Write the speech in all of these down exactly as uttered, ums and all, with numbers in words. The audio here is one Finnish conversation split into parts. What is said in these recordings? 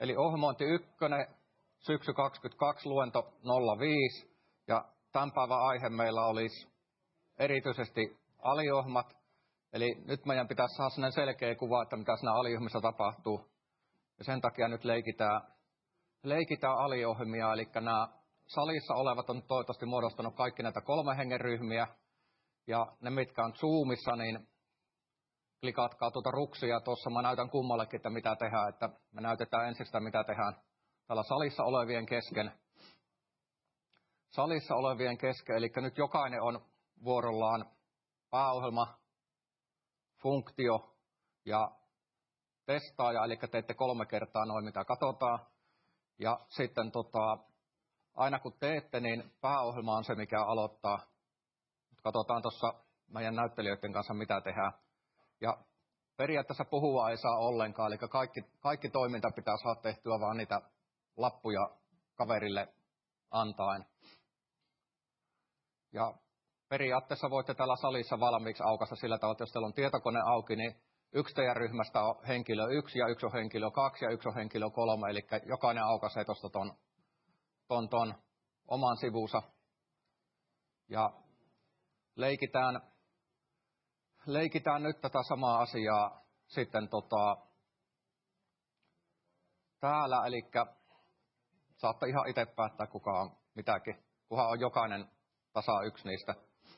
Eli ohjelmointi ykkönen, syksy kaksikymmentäkaksi, luento nolla viisi. Ja tämän päivän aihe meillä olisi erityisesti aliohjelmat. Eli nyt meidän pitäisi saada sellainen selkeä kuva, että mitä siinä aliohjelmissa tapahtuu. Ja sen takia nyt leikitään, leikitään aliohjelmia. Eli nämä salissa olevat on toivottavasti muodostanut kaikki näitä kolmen hengen ryhmiä. Ja ne, mitkä on Zoomissa, niin klikatkaa tuota ruksia. Tuossa mä näytän kummallekin, että mitä tehdään. Että me näytetään ensin sitä, mitä tehdään täällä salissa olevien kesken. Salissa olevien kesken, eli nyt jokainen on vuorollaan pääohjelma, funktio ja testaaja, eli teette kolme kertaa noin, mitä katsotaan. Ja sitten tota, aina kun teette, niin pääohjelma on se, mikä aloittaa. Katsotaan tuossa meidän näyttelijöiden kanssa, mitä tehdään. Ja periaatteessa puhua ei saa ollenkaan, eli kaikki, kaikki toiminta pitää saada tehtyä, vaan niitä lappuja kaverille antaen. Ja periaatteessa voitte täällä salissa valmiiksi aukaista sillä tavalla, että jos teillä on tietokone auki, niin yksi teidän ryhmästä on henkilö yksi ja yksi on henkilö kaksi ja yksi on henkilö kolme. Eli jokainen aukaisee tuosta ton, ton, ton oman sivunsa. Ja leikitään, leikitään nyt tätä samaa asiaa sitten tota, täällä. Eli saatte ihan itse päättää, kuka on mitäkin, kunhan on jokainen tasa yksi niistä.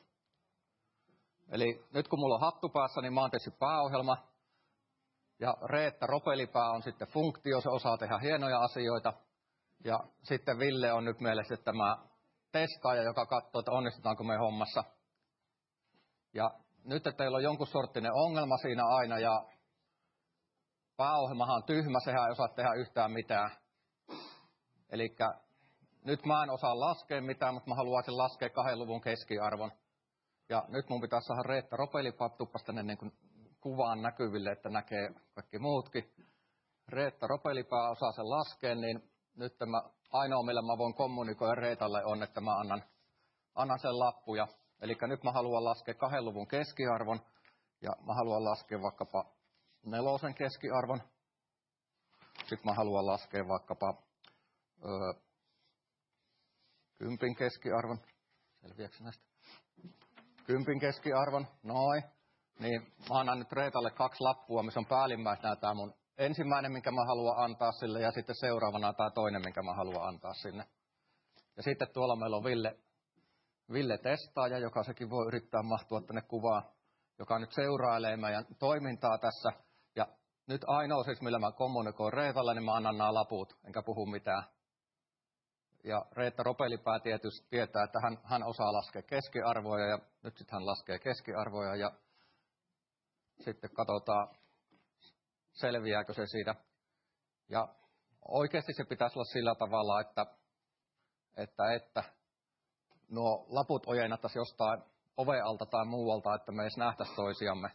Eli nyt kun mulla on hattu päässä, niin mä oon tietysti pääohjelma. Ja Reetta Ropelipää on sitten funktio, se osaa tehdä hienoja asioita. Ja sitten Ville on nyt mielessä tämä testaaja, joka katsoo, että onnistutaanko me hommassa. Ja nyt, että teillä on jonkun sorttinen ongelma siinä aina, ja pääohjelmahan on tyhmä, sehän ei osaa tehdä yhtään mitään. Eli nyt mä en osaa laskea mitään, mutta mä haluaisin laskea kahden luvun keskiarvon. Ja nyt mun pitää saada Reetta Ropelipää tuppas tänne niin kuin kuvaan näkyville, että näkee kaikki muutkin. Reetta Ropelipää osaa sen laskea, niin nyt tämä ainoa, millä mä voin kommunikoida Reetalle on, että mä annan, annan sen lappuja. Eli nyt mä haluan laskea kahden luvun keskiarvon, ja mä haluan laskea vaikkapa nelosen keskiarvon. Sitten mä haluan laskea vaikkapa öö, kympin keskiarvon. Selviääkö näistä? Kympin keskiarvon, noin. Niin mä annan nyt Reetalle kaksi lappua, missä on päällimmäisenä tämä mun ensimmäinen, minkä mä haluan antaa sille, ja sitten seuraavana tämä toinen, minkä mä haluan antaa sinne. Ja sitten tuolla meillä on Ville, Ville testaaja, joka sekin voi yrittää mahtua tänne kuvaan, joka nyt seurailee meidän toimintaa tässä. Ja nyt ainoa siis, millä mä kommunikoin Reetalle, niin mä annan nämä laput, enkä puhu mitään. Ja Reetta Ropelipää tietysti tietää, että hän, hän osaa laskea keskiarvoja, ja nyt sitten hän laskee keskiarvoja, ja sitten katsotaan, selviääkö se siitä. Ja oikeasti se pitäisi olla sillä tavalla, että, että, että nuo laput ojennattaisiin jostain ovealta tai muualta, että me edes nähtäisi toisiamme.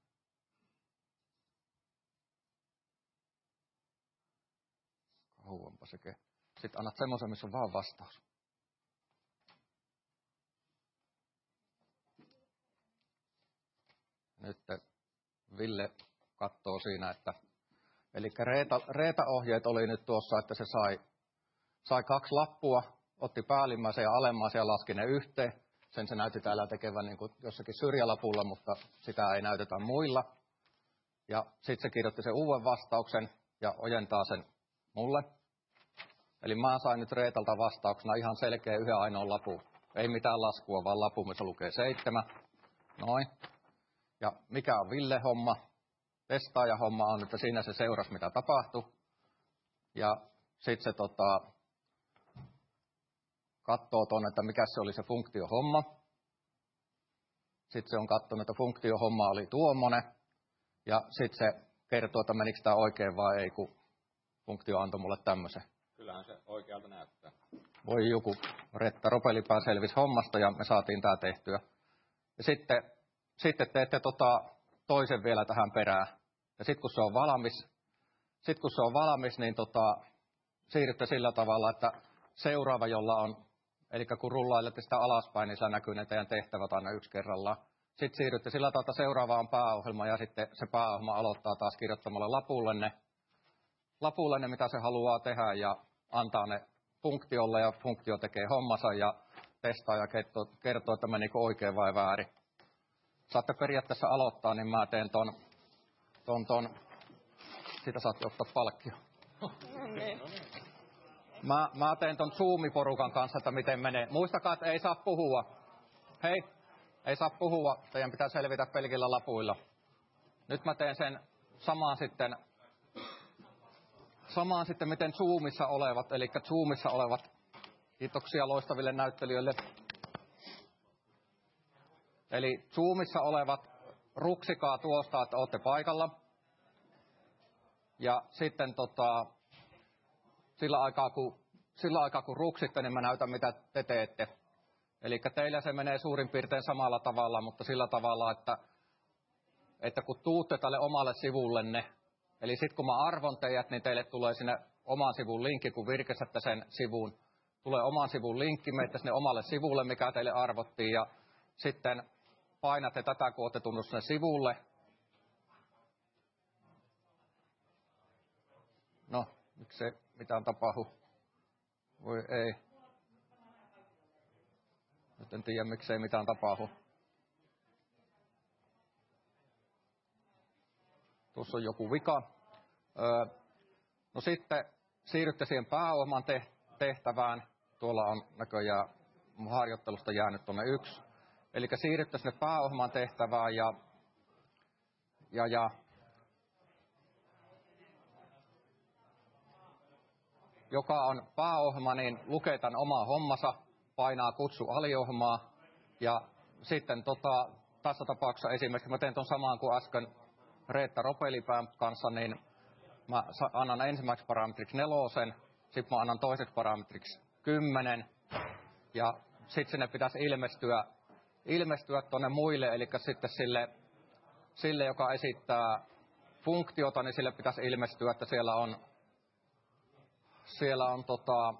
Kauanpa sekin. Sitten annat semmoisen, missä on vaan vastaus. Nyt Ville katsoo siinä, että eli Reeta, Reeta-ohjeet oli nyt tuossa, että se sai, sai kaksi lappua, otti päällimmäisen ja alemmaisen ja laski ne yhteen. Sen se näytti täällä tekevän niin kuin jossakin syrjälapulla, mutta sitä ei näytetä muilla. Ja sitten se kirjoitti sen uuden vastauksen ja ojentaa sen mulle. Eli mä sain nyt Reetalta vastauksena ihan selkeä yhden ainoan lapun. Ei mitään laskua, vaan lapu, missä lukee seitsemän. Noin. Ja mikä on Ville homma? Testaaja homma on, että siinä se seurasi, mitä tapahtui. Ja sitten se tota, katsoo tuonne, että mikä se oli se funktiohomma. Sitten se on katsonut, että funktiohomma oli tuommoinen. Ja sitten se kertoo, että menikö tämä oikein vai ei, kun funktio antoi mulle tämmöisen. Kyllähän se oikealta näyttää. Voi joku Reetta Ropelipää selvisi hommasta ja me saatiin tämä tehtyä. Ja sitten, sitten teette tota toisen vielä tähän perään. Ja sitten kun se on valmis, sit kun se on valmis niin tota, siirrytte sillä tavalla, että seuraava, jolla on, eli kun rullailette sitä alaspäin, niin se näkyy ne teidän tehtävät aina yksi kerrallaan. Sitten siirrytte sillä tavalla, että seuraava on pääohjelma ja sitten se pääohjelma aloittaa taas kirjoittamalla lapulle ne, lapulle ne, mitä se haluaa tehdä ja antaa ne funktiolle ja funktio tekee hommansa ja testaa ja kertoo, kertoo että menikö oikein vai väärin. Saatte periaatteessa aloittaa, niin mä teen ton, ton, ton. Sitä saatte ottaa palkkio. Mä, mä teen ton Zoom-porukan kanssa, että miten menee. Muistakaa, että ei saa puhua. Hei, ei saa puhua. Teidän pitää selvitä pelkillä lapuilla. Nyt mä teen sen samaan sitten, samaan sitten miten Zoomissa olevat, eli Zoomissa olevat, kiitoksia loistaville näyttelijöille. Eli Zoomissa olevat, ruksikaa tuosta, että olette paikalla. Ja sitten tota, sillä aikaa, kun, sillä aikaa kun ruksitte, niin mä näytän mitä te teette. Eli teillä se menee suurin piirtein samalla tavalla, mutta sillä tavalla, että, että kun tuutte tälle omalle sivullenne, eli sitten kun mä arvon teidät, niin teille tulee sinne oman sivun linkki, kun virkistätte sen sivun. Tulee oman sivun linkki, menette sinne omalle sivulle, mikä teille arvottiin, ja sitten painatte tätä, kun olette tullut sinne sivulle. No, miksei mitään tapahdu? Voi ei. Nyt en tiedä, miksei mitään tapahdu. Tuossa on joku vika. Öö, no sitten siirrytte siihen pääohjelman tehtävään. Tuolla on näköjään harjoittelusta jäänyt tuonne yksi. Eli siirrytte sinne pääohjelman tehtävään ja, ja, ja joka on pääohjelma, niin lukee tämän omaa hommansa, painaa kutsu aliohjelmaa ja sitten tota, tässä tapauksessa esimerkiksi mä teen ton samaan kuin äsken Reetta Ropelipään kanssa, niin mä annan ensimmäiseksi parametriksi nelosen, sitten mä annan toiseksi parametriksi kymmenen ja sitten sinne pitäisi ilmestyä, ilmestyä tuonne muille, eli sitten sille, sille, joka esittää funktiota, niin sille pitäisi ilmestyä, että siellä on Siellä on tota,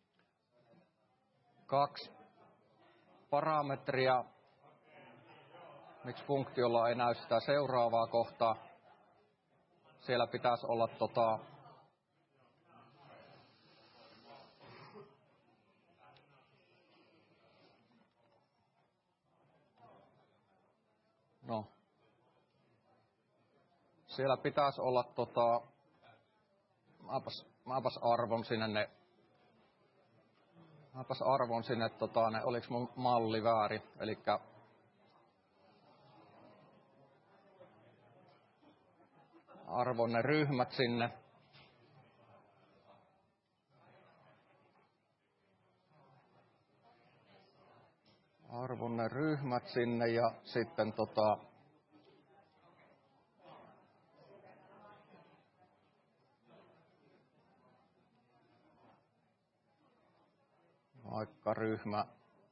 kaksi parametria. Miksi funktiolla ei näy sitä seuraavaa kohtaa? Siellä pitäisi olla tota, no, siellä pitäisi olla tota, maapas, maapas arvon sinne ne, maapas arvon sinne tota, ne, oliks mun malli väärin, elikkä arvon ne ryhmät sinne. Arvon ne ryhmät sinne ja sitten tota, vaikka ryhmä,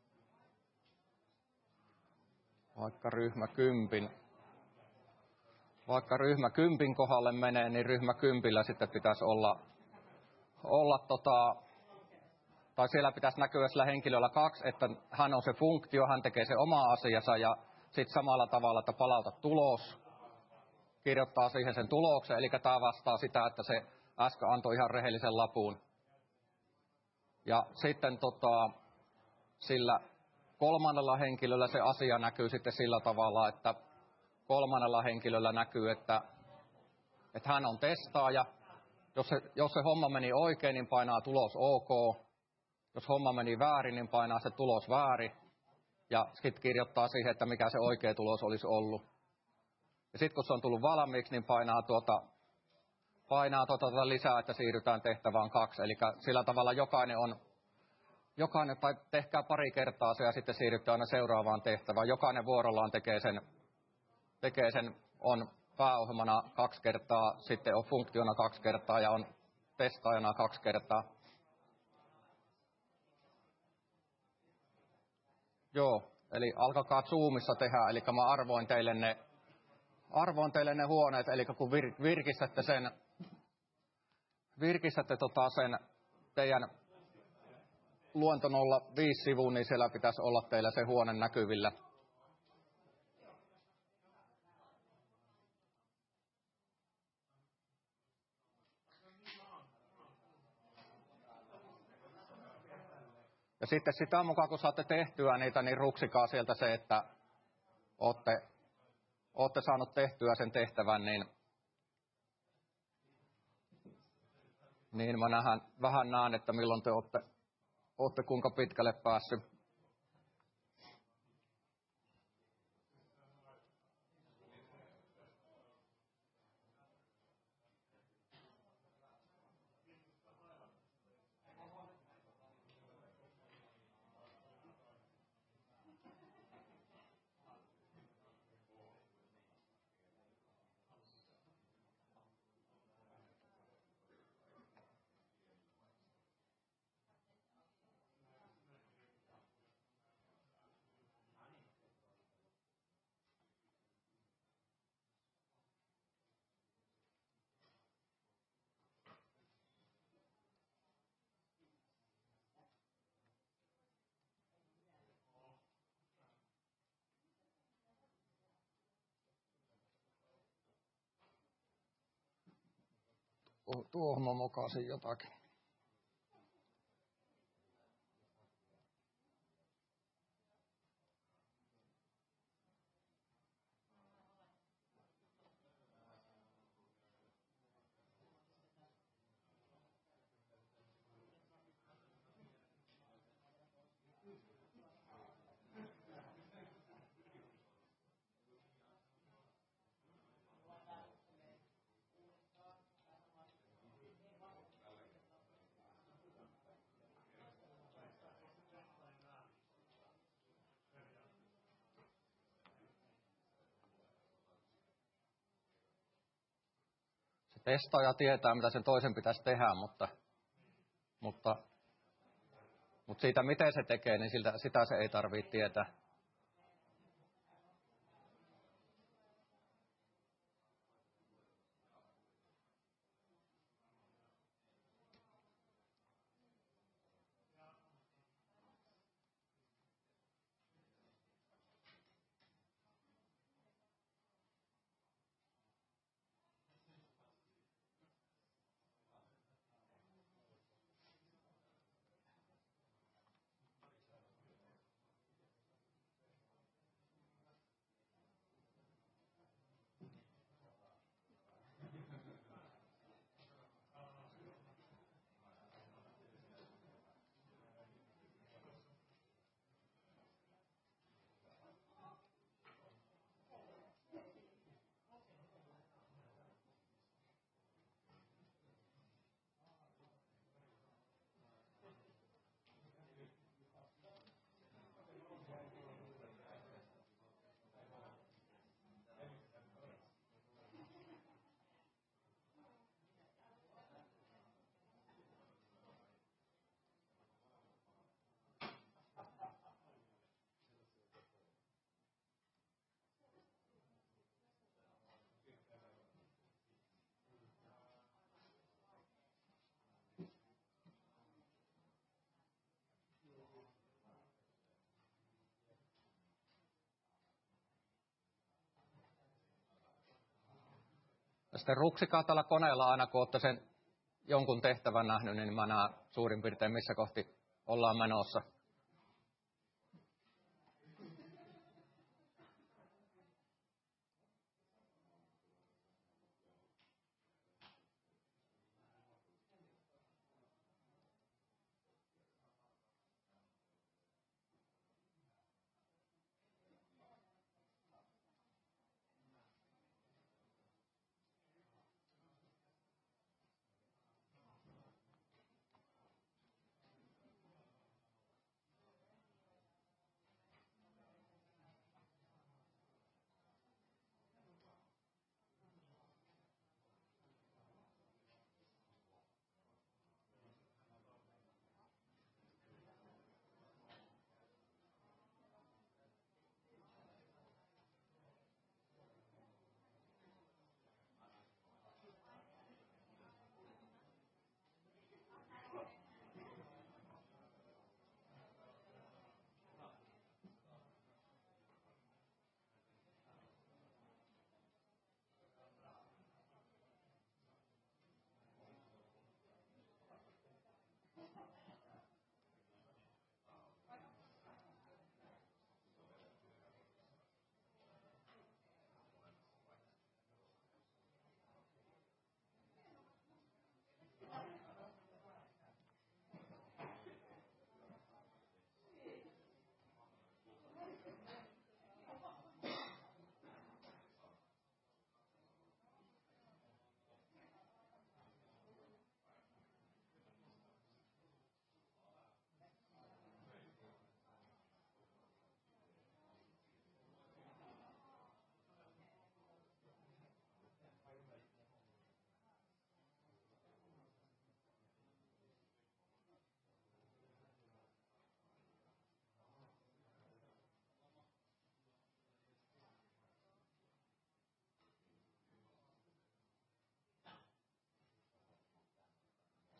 vaikka ryhmä kympin, vaikka ryhmä kympin kohdalle menee, niin ryhmä kympillä sitten pitäisi olla, olla tota, tai siellä pitäisi näkyä sillä henkilöllä kaksi, että hän on se funktio, hän tekee se oma asiansa ja sitten samalla tavalla, että palauta tulos, kirjoittaa siihen sen tuloksen, eli tämä vastaa sitä, että se äsken antoi ihan rehellisen lapun. Ja sitten tota, sillä kolmannella henkilöllä se asia näkyy sitten sillä tavalla, että kolmannella henkilöllä näkyy, että, että hän on testaaja. Jos se, jos se homma meni oikein, niin painaa tulos OK. Jos homma meni väärin, niin painaa se tulos väärin. Ja sitten kirjoittaa siihen, että mikä se oikea tulos olisi ollut. Ja sitten kun se on tullut valmiiksi, niin painaa tuota, painaa tuota, tuota lisää, että siirrytään tehtävään kaksi. Eli sillä tavalla jokainen on, jokainen, tai tehkää pari kertaa se ja sitten siirrytään aina seuraavaan tehtävään. Jokainen vuorollaan tekee sen, tekee sen on pääohjelmana kaksi kertaa, sitten on funktiona kaksi kertaa ja on testaajana kaksi kertaa. Joo, eli alkakaa Zoomissa tehdä, eli mä arvoin teille ne, arvoin teille ne huoneet, eli kun vir, virkistätte sen, virkistätte tota sen teidän luento nolla viisi sivuun, niin siellä pitäisi olla teillä se huone näkyvillä. Ja sitten sitä mukaan, kun saatte tehtyä niitä, niin ruksikaa sieltä se, että olette, olette saanut tehtyä sen tehtävän, niin, niin mä nähdään, vähän näen, että milloin te olette, olette kuinka pitkälle päässyt. Tuohon mä mokasin jotakin. Testaaja tietää, mitä sen toisen pitäisi tehdä, mutta, mutta, mutta siitä, miten se tekee, niin siltä, sitä se ei tarvitse tietää. Ja sitten ruksikaa tällä koneella aina, kun olette sen jonkun tehtävän nähnyt, niin mä näen suurin piirtein, missä kohti ollaan menossa.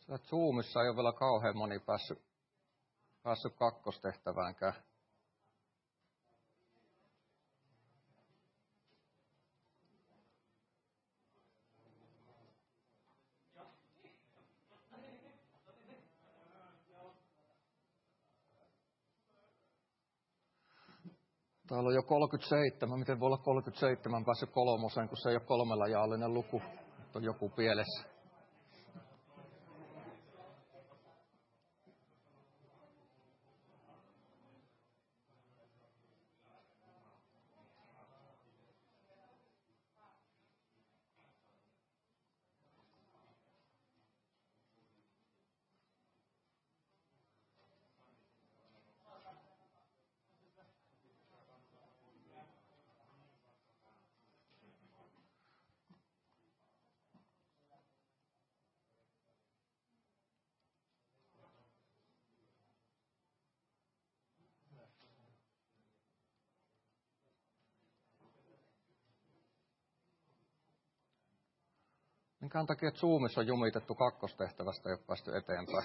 Zoomissa ei ole vielä kauhean moni päässyt, päässyt kakkostehtäväänkään. Täällä on jo kolmekymmentäseitsemän. Miten voi olla kolmekymmentäseitsemän päässyt kolmoseen, kun se ei ole kolmella jaallinen luku? Nyt on joku pielessä. Minkään takia Zoomissa on jumitettu kakkostehtävästä, ei ole päästy eteenpäin.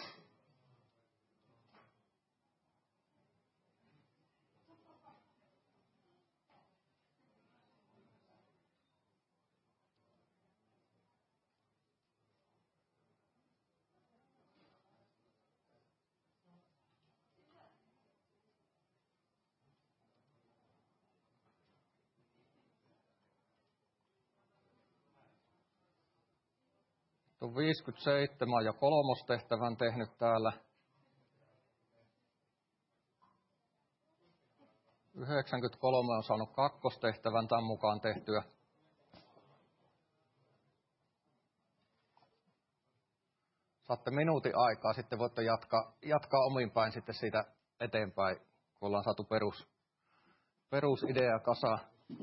On viisikymmentäseitsemän ja kolmostehtävän tehnyt täällä. yhdeksänkymmentäkolme on saanut kakkostehtävän tämän mukaan tehtyä. Saatte minuutin aikaa, sitten voitte jatkaa, jatkaa omin päin sitten siitä eteenpäin, kun ollaan saatu perus, perusidea kasaan.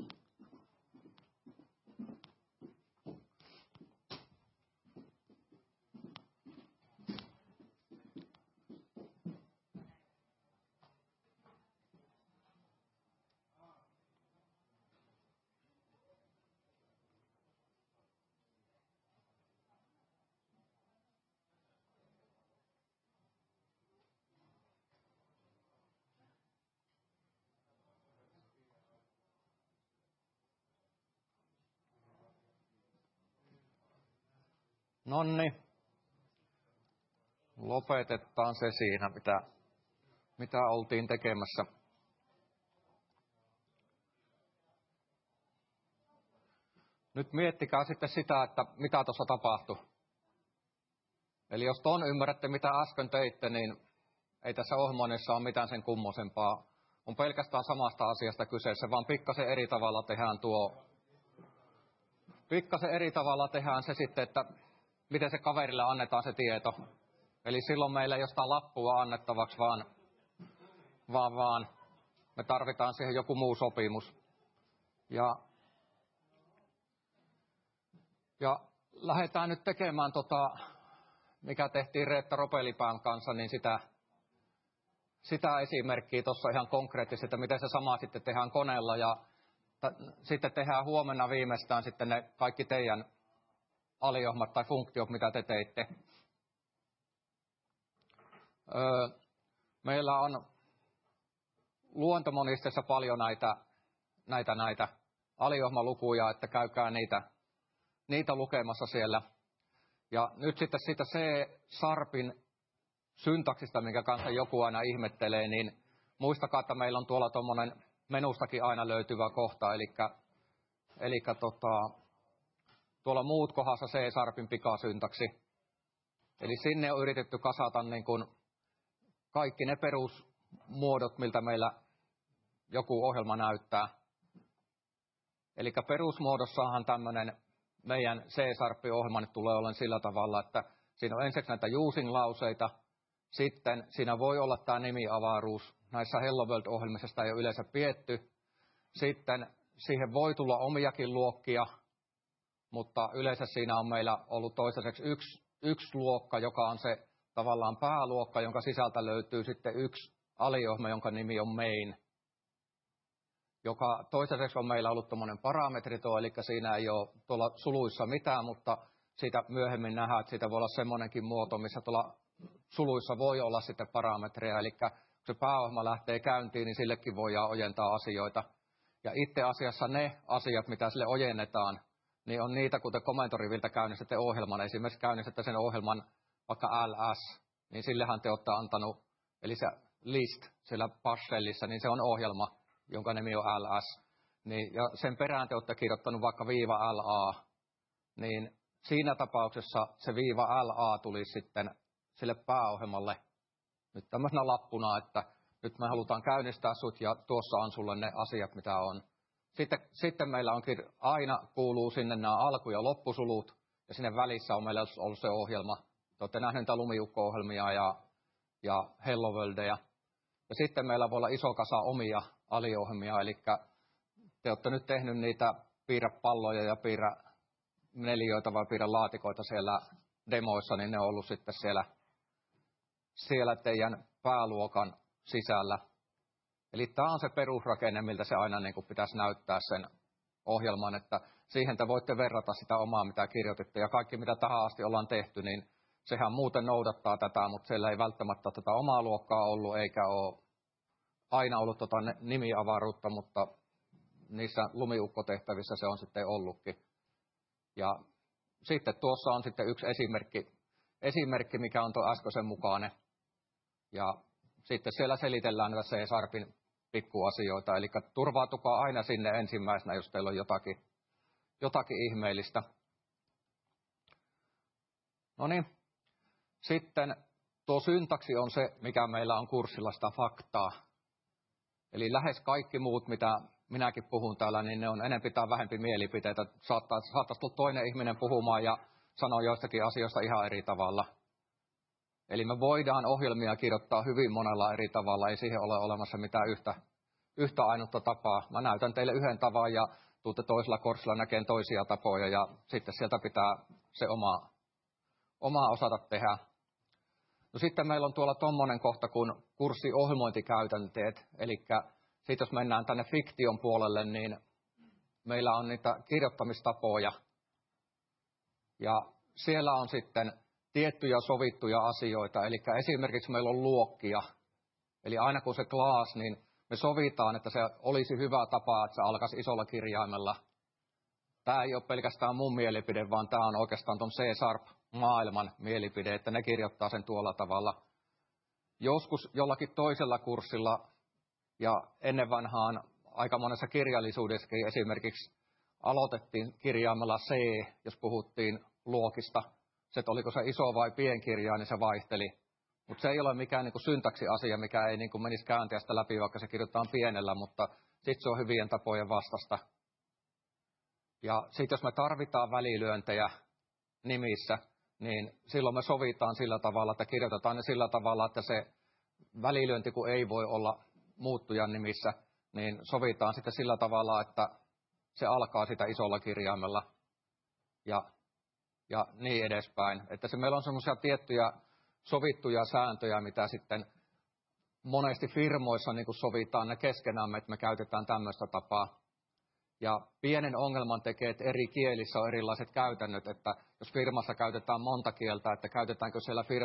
Nonni, lopetetaan se siinä, mitä, mitä oltiin tekemässä. Nyt miettikää sitten sitä, että mitä tuossa tapahtui. Eli jos ton ymmärrätte, mitä äsken teitte, niin ei tässä ohjelmoinnissa ole mitään sen kummosempaa. On pelkästään samasta asiasta kyseessä, vaan pikkasen eri tavalla tehdään tuo. Pikkasen eri tavalla tehdään se sitten, että miten se kaverille annetaan se tieto. Eli silloin meillä ei ole sitä lappua annettavaksi, vaan, vaan, vaan me tarvitaan siihen joku muu sopimus. Ja, ja lähdetään nyt tekemään, tota, mikä tehtiin Reetta Ropelipään kanssa, niin sitä, sitä esimerkkiä tuossa ihan konkreettisesti, että miten se sama sitten tehdään koneella. Ja t- sitten tehdään huomenna viimeistään sitten ne kaikki teidän aliohmat tai funktiot, mitä te teitte. Öö, meillä on luontomonisteessa paljon näitä, näitä, näitä aliohmalukuja, että käykää niitä, niitä lukemassa siellä. Ja nyt sitten siitä C-sharpin syntaksista, minkä kanssa joku aina ihmettelee, niin muistakaa, että meillä on tuolla tuommoinen menustakin aina löytyvä kohta, eli, eli tota, tuolla muut kohdassa C-sharpin pikasyntaksi. Eli sinne on yritetty kasata niin kuin kaikki ne perusmuodot, miltä meillä joku ohjelma näyttää. Eli perusmuodossahan tämmöinen meidän C-sharp-ohjelma nyt tulee olemaan sillä tavalla, että siinä on ensiksi näitä using-lauseita, sitten siinä voi olla tämä nimiavaruus. Näissä Hello World-ohjelmissa sitä ei ole yleensä pietty. Sitten siihen voi tulla omiakin luokkia, mutta yleensä siinä on meillä ollut toistaiseksi yksi, yksi luokka, joka on se tavallaan pääluokka, jonka sisältä löytyy sitten yksi aliohjelma, jonka nimi on main, joka toistaiseksi on meillä ollut tuommoinen parametrito, eli siinä ei ole tuolla suluissa mitään, mutta siitä myöhemmin nähdään, että siitä voi olla semmoinenkin muoto, missä tuolla suluissa voi olla sitten parametreja, eli kun se pääohjelma lähtee käyntiin, niin sillekin voidaan ojentaa asioita. Ja itse asiassa ne asiat, mitä sille ojennetaan, niin on niitä, kuten komentoriviltä käynnistätte ohjelman, esimerkiksi käynnistätte sen ohjelman vaikka ls, niin sillehän te olette antanut, eli se list siellä bash-shellissä, niin se on ohjelma, jonka nimi on ls. Niin, ja sen perään te olette kirjoittanut vaikka viiva la, niin siinä tapauksessa se viiva la tuli sitten sille pääohjelmalle nyt tämmöisenä lappuna, että nyt me halutaan käynnistää sut ja tuossa on sulle ne asiat, mitä on. Sitten, sitten meillä onkin, aina kuuluu sinne nämä alku- ja loppusulut, ja sinne välissä on meillä ollut se ohjelma. Te olette nähneet niitä lumiukko-ohjelmia ja, ja Hello Worldia. Ja sitten meillä voi olla iso kasa omia aliohjelmia, eli te olette nyt tehnyt niitä piirrä palloja ja piirrä neliöitä vai piirrä laatikoita siellä demoissa, niin ne on ollut sitten siellä, siellä teidän pääluokan sisällä. Eli tämä on se perusrakenne, miltä se aina niin kuin pitäisi näyttää sen ohjelman, että siihen te voitte verrata sitä omaa, mitä kirjoititte. Ja kaikki, mitä tähän asti ollaan tehty, niin sehän muuten noudattaa tätä, mutta siellä ei välttämättä tätä omaa luokkaa ollut, eikä ole aina ollut tota nimiavaruutta, mutta niissä lumiukkotehtävissä se on sitten ollutkin. Ja sitten tuossa on sitten yksi esimerkki, esimerkki mikä on tuo äskeisen mukainen. Ja sitten siellä selitellään näitä C-Sharpin pikkuasioita, eli turvautukaa aina sinne ensimmäisenä, jos teillä on jotakin, jotakin ihmeellistä. No niin, sitten tuo syntaksi on se, mikä meillä on kurssilla sitä faktaa. Eli lähes kaikki muut, mitä minäkin puhun täällä, niin ne on enempi tai vähempi mielipiteitä. Saattaisi, saattaisi tulla toinen ihminen puhumaan ja sanoa joistakin asioista ihan eri tavalla. Eli me voidaan ohjelmia kirjoittaa hyvin monella eri tavalla, ei siihen ole olemassa mitään yhtä, yhtä ainutta tapaa. Mä näytän teille yhden tavan ja tuutte toisella kurssilla näkeen toisia tapoja ja sitten sieltä pitää se oma, oma osata tehdä. No sitten meillä on tuolla tommonen kohta kuin kurssiohjelmointikäytänteet, eli sitten jos mennään tänne fiktion puolelle, niin meillä on niitä kirjoittamistapoja ja siellä on sitten tiettyjä sovittuja asioita, eli esimerkiksi meillä on luokkia, eli aina kun se class, niin me sovitaan, että se olisi hyvä tapa, että se alkaisi isolla kirjaimella. Tämä ei ole pelkästään mun mielipide, vaan tämä on oikeastaan tuon C-Sharp-maailman mielipide, että ne kirjoittaa sen tuolla tavalla. Joskus jollakin toisella kurssilla ja ennen vanhaan aika monessa kirjallisuudessakin esimerkiksi aloitettiin kirjaimella C, jos puhuttiin luokista. Se, että oliko se iso vai pienkirjain, niin se vaihteli. Mutta se ei ole mikään niin kuin syntaksiasia, mikä ei niin kuin menisi käänteestä läpi, vaikka se kirjoitetaan pienellä, mutta sitten se on hyvien tapojen vastasta. Ja sitten jos me tarvitaan välilyöntejä nimissä, niin silloin me sovitaan sillä tavalla, että kirjoitetaan ne sillä tavalla, että se välilyönti, kun ei voi olla muuttujan nimissä, niin sovitaan sitten sillä tavalla, että se alkaa sitä isolla kirjaimella ja, ja niin edespäin. Että se meillä on semmoisia tiettyjä sovittuja sääntöjä, mitä sitten monesti firmoissa niin kuin sovitaan ne keskenämme, että me käytetään tämmöistä tapaa. Ja pienen ongelman tekee, että eri kielissä on erilaiset käytännöt, että jos firmassa käytetään monta kieltä, että käytetäänkö siellä firmassa